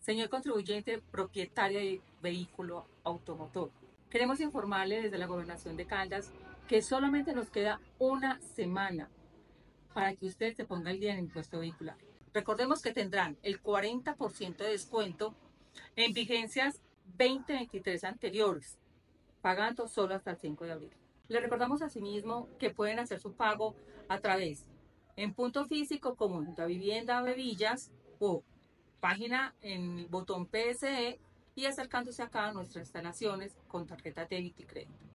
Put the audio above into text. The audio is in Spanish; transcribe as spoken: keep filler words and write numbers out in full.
Señor contribuyente propietario de vehículo automotor, queremos informarle desde la Gobernación de Caldas que solamente nos queda una semana para que usted se ponga el día en el impuesto vehicular. Recordemos que tendrán el cuarenta por ciento de descuento en vigencias veinte veintitrés anteriores, pagando solo hasta el cinco de abril. Le recordamos asimismo que pueden hacer su pago a través en punto físico como en la vivienda Bevillas o página en el botón P S E y acercándose acá a nuestras instalaciones con tarjeta débito y crédito.